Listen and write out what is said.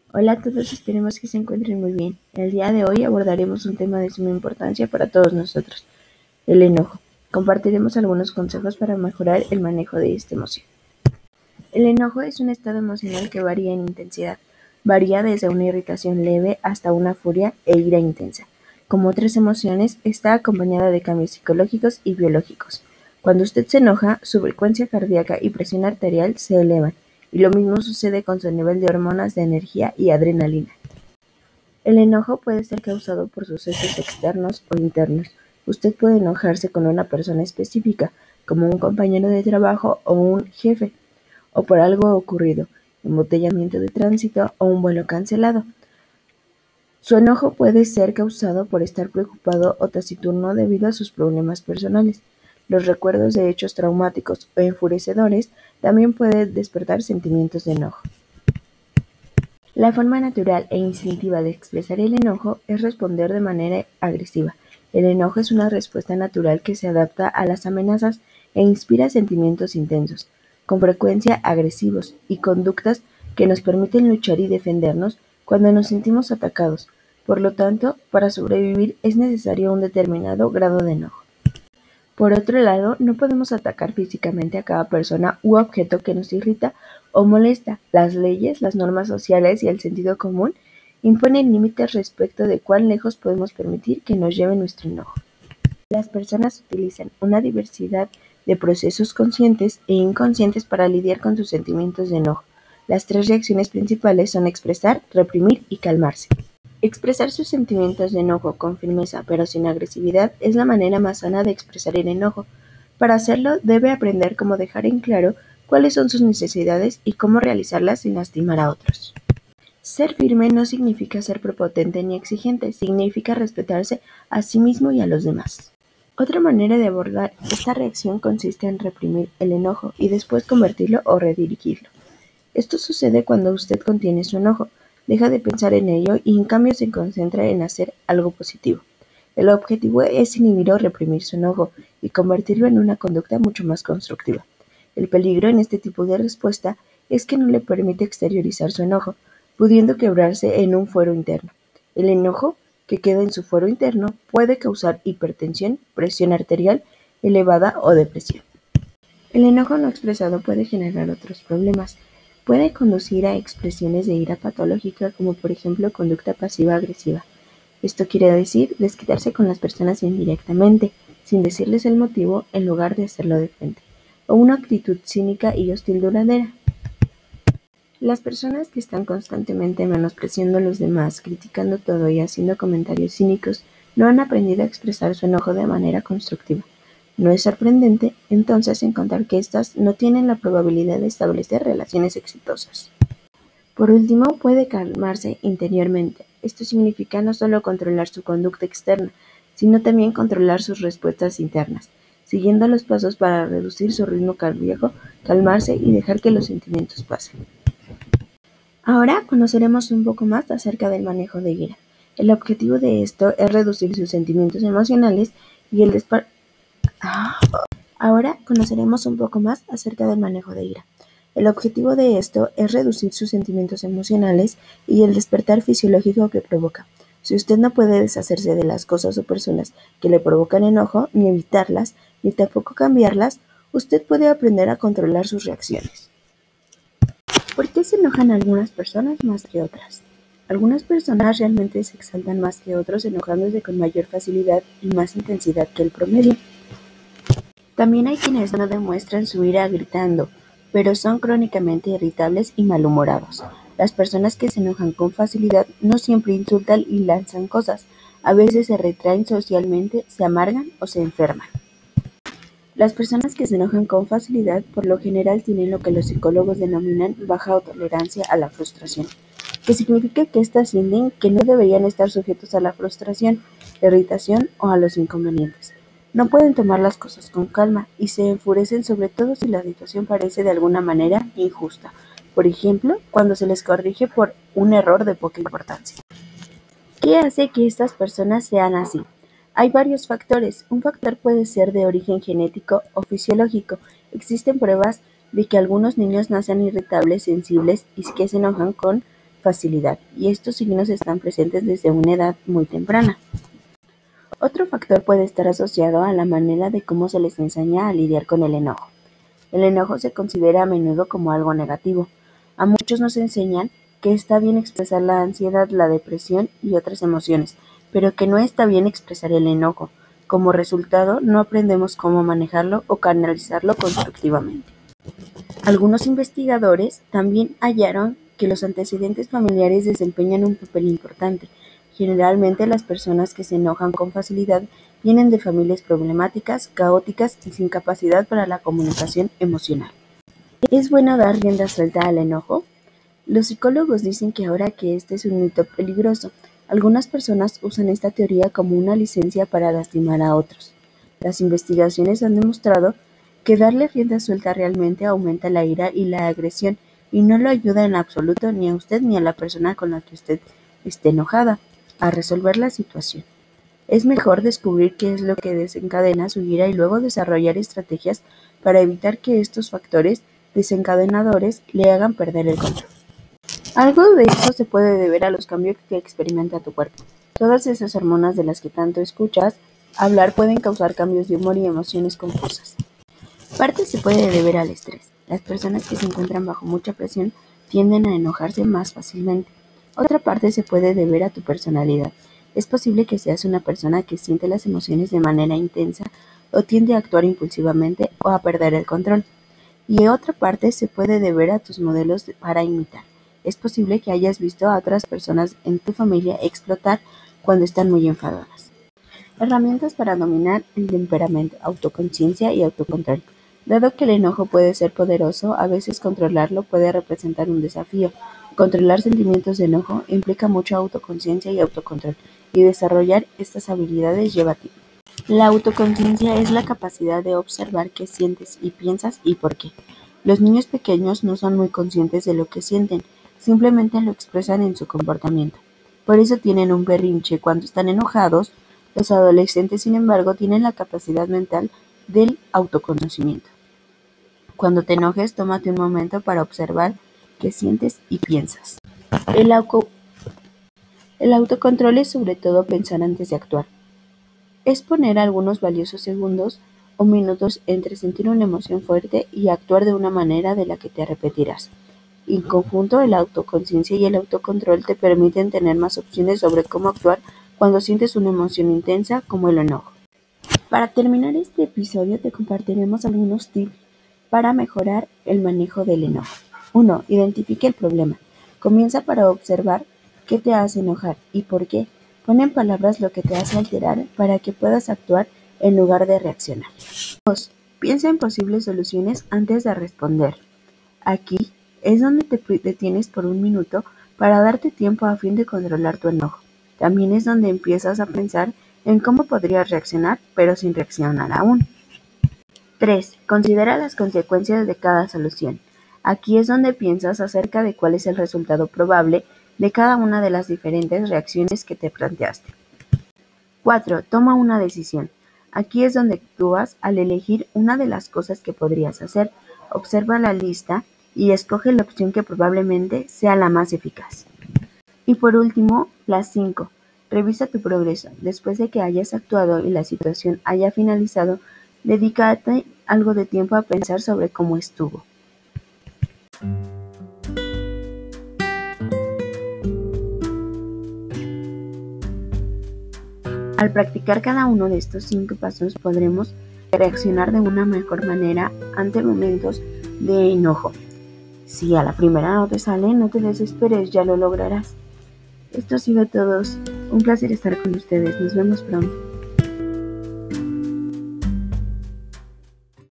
Hola a todos, esperemos que se encuentren muy bien. El día de hoy abordaremos un tema de suma importancia para todos nosotros, el enojo. Compartiremos algunos consejos para mejorar el manejo de esta emoción. El enojo es un estado emocional que varía en intensidad. Varía desde una irritación leve hasta una furia e ira intensa. Como otras emociones, está acompañada de cambios psicológicos y biológicos. Cuando usted se enoja, su frecuencia cardíaca y presión arterial se elevan, y lo mismo sucede con su nivel de hormonas de energía y adrenalina. El enojo puede ser causado por sucesos externos o internos. Usted puede enojarse con una persona específica, como un compañero de trabajo o un jefe, o por algo ocurrido, embotellamiento de tránsito o un vuelo cancelado. Su enojo puede ser causado por estar preocupado o taciturno debido a sus problemas personales. Los recuerdos de hechos traumáticos o enfurecedores también pueden despertar sentimientos de enojo. La forma natural e instintiva de expresar el enojo es responder de manera agresiva. El enojo es una respuesta natural que se adapta a las amenazas e inspira sentimientos intensos, con frecuencia agresivos, y conductas que nos permiten luchar y defendernos cuando nos sentimos atacados. Por lo tanto, para sobrevivir es necesario un determinado grado de enojo. Por otro lado, no podemos atacar físicamente a cada persona u objeto que nos irrita o molesta. Las leyes, las normas sociales y el sentido común imponen límites respecto de cuán lejos podemos permitir que nos lleve nuestro enojo. Las personas utilizan una diversidad de procesos conscientes e inconscientes para lidiar con sus sentimientos de enojo. Las tres reacciones principales son expresar, reprimir y calmarse. Expresar sus sentimientos de enojo con firmeza pero sin agresividad es la manera más sana de expresar el enojo. Para hacerlo, debe aprender cómo dejar en claro cuáles son sus necesidades y cómo realizarlas sin lastimar a otros. Ser firme no significa ser prepotente ni exigente, significa respetarse a sí mismo y a los demás. Otra manera de abordar esta reacción consiste en reprimir el enojo y después convertirlo o redirigirlo. Esto sucede cuando usted contiene su enojo, deja de pensar en ello y en cambio se concentra en hacer algo positivo. El objetivo es inhibir o reprimir su enojo y convertirlo en una conducta mucho más constructiva. El peligro en este tipo de respuesta es que no le permite exteriorizar su enojo, pudiendo quebrarse en un fuero interno. El enojo que queda en su fuero interno puede causar hipertensión, presión arterial elevada o depresión. El enojo no expresado puede generar otros problemas. Puede conducir a expresiones de ira patológica como por ejemplo conducta pasiva-agresiva. Esto quiere decir desquitarse con las personas indirectamente, sin decirles el motivo en lugar de hacerlo de frente, o una actitud cínica y hostil duradera. Las personas que están constantemente menospreciando a los demás, criticando todo y haciendo comentarios cínicos, no han aprendido a expresar su enojo de manera constructiva. No es sorprendente, entonces, encontrar que éstas no tienen la probabilidad de establecer relaciones exitosas. Por último, puede calmarse interiormente. Esto significa no solo controlar su conducta externa, sino también controlar sus respuestas internas, siguiendo los pasos para reducir su ritmo cardíaco, calmarse y dejar que los sentimientos pasen. Ahora conoceremos un poco más acerca del manejo de ira. El objetivo de esto es reducir sus sentimientos emocionales y el Ahora conoceremos un poco más acerca del manejo de ira. El objetivo de esto es reducir sus sentimientos emocionales y el despertar fisiológico que provoca. Si usted no puede deshacerse de las cosas o personas que le provocan enojo, ni evitarlas, ni tampoco cambiarlas, usted puede aprender a controlar sus reacciones. ¿Por qué se enojan algunas personas más que otras? Algunas personas realmente se exaltan más que otros, enojándose con mayor facilidad y más intensidad que el promedio. También hay quienes no demuestran su ira gritando, pero son crónicamente irritables y malhumorados. Las personas que se enojan con facilidad no siempre insultan y lanzan cosas, a veces se retraen socialmente, se amargan o se enferman. Las personas que se enojan con facilidad por lo general tienen lo que los psicólogos denominan baja tolerancia a la frustración, que significa que éstas sienten que no deberían estar sujetos a la frustración, irritación o a los inconvenientes. No pueden tomar las cosas con calma y se enfurecen sobre todo si la situación parece de alguna manera injusta, por ejemplo, cuando se les corrige por un error de poca importancia. ¿Qué hace que estas personas sean así? Hay varios factores. Un factor puede ser de origen genético o fisiológico. Existen pruebas de que algunos niños nacen irritables, sensibles y que se enojan con facilidad, y estos signos están presentes desde una edad muy temprana. Otro factor puede estar asociado a la manera de cómo se les enseña a lidiar con el enojo. El enojo se considera a menudo como algo negativo. A muchos nos enseñan que está bien expresar la ansiedad, la depresión y otras emociones, pero que no está bien expresar el enojo. Como resultado, no aprendemos cómo manejarlo o canalizarlo constructivamente. Algunos investigadores también hallaron que los antecedentes familiares desempeñan un papel importante. Generalmente las personas que se enojan con facilidad vienen de familias problemáticas, caóticas y sin capacidad para la comunicación emocional. ¿Es bueno dar rienda suelta al enojo? Los psicólogos dicen que ahora que este es un mito peligroso, algunas personas usan esta teoría como una licencia para lastimar a otros. Las investigaciones han demostrado que darle rienda suelta realmente aumenta la ira y la agresión y no lo ayuda en absoluto ni a usted ni a la persona con la que usted esté enojada a resolver la situación. Es mejor descubrir qué es lo que desencadena su ira y luego desarrollar estrategias para evitar que estos factores desencadenadores le hagan perder el control. Algo de eso se puede deber a los cambios que experimenta tu cuerpo. Todas esas hormonas de las que tanto escuchas hablar pueden causar cambios de humor y emociones confusas. Parte se puede deber al estrés. Las personas que se encuentran bajo mucha presión tienden a enojarse más fácilmente. Otra parte se puede deber a tu personalidad. Es posible que seas una persona que siente las emociones de manera intensa o tiende a actuar impulsivamente o a perder el control. Y otra parte se puede deber a tus modelos para imitar. Es posible que hayas visto a otras personas en tu familia explotar cuando están muy enfadadas. Herramientas para dominar el temperamento, autoconciencia y autocontrol. Dado que el enojo puede ser poderoso, a veces controlarlo puede representar un desafío. Controlar sentimientos de enojo implica mucha autoconciencia y autocontrol, y desarrollar estas habilidades lleva tiempo. La autoconciencia es la capacidad de observar qué sientes y piensas y por qué. Los niños pequeños no son muy conscientes de lo que sienten, simplemente lo expresan en su comportamiento. Por eso tienen un berrinche cuando están enojados. Los adolescentes, sin embargo, tienen la capacidad mental del autoconocimiento. Cuando te enojes, tómate un momento para observar qué sientes y piensas. El autocontrol es sobre todo pensar antes de actuar. Es poner algunos valiosos segundos o minutos entre sentir una emoción fuerte y actuar de una manera de la que te arrepentirás. En conjunto, la autoconciencia y el autocontrol te permiten tener más opciones sobre cómo actuar cuando sientes una emoción intensa como el enojo. Para terminar este episodio te compartiremos algunos tips para mejorar el manejo del enojo. 1. Identifique el problema. Comienza para observar qué te hace enojar y por qué. Pon en palabras lo que te hace alterar para que puedas actuar en lugar de reaccionar. 2. Piensa en posibles soluciones antes de responder. Aquí es donde te detienes por un minuto para darte tiempo a fin de controlar tu enojo. También es donde empiezas a pensar en cómo podrías reaccionar, pero sin reaccionar aún. 3. Considera las consecuencias de cada solución. Aquí es donde piensas acerca de cuál es el resultado probable de cada una de las diferentes reacciones que te planteaste. 4. Toma una decisión. Aquí es donde actúas al elegir una de las cosas que podrías hacer. Observa la lista y escoge la opción que probablemente sea la más eficaz. Y por último, las 5. Revisa tu progreso. Después de que hayas actuado y la situación haya finalizado, dedícate algo de tiempo a pensar sobre cómo estuvo. Al practicar cada uno de estos 5 pasos podremos reaccionar de una mejor manera ante momentos de enojo. Si a la primera no te sale, no te desesperes, ya lo lograrás. Esto ha sido todo. Un placer estar con ustedes. Nos vemos pronto.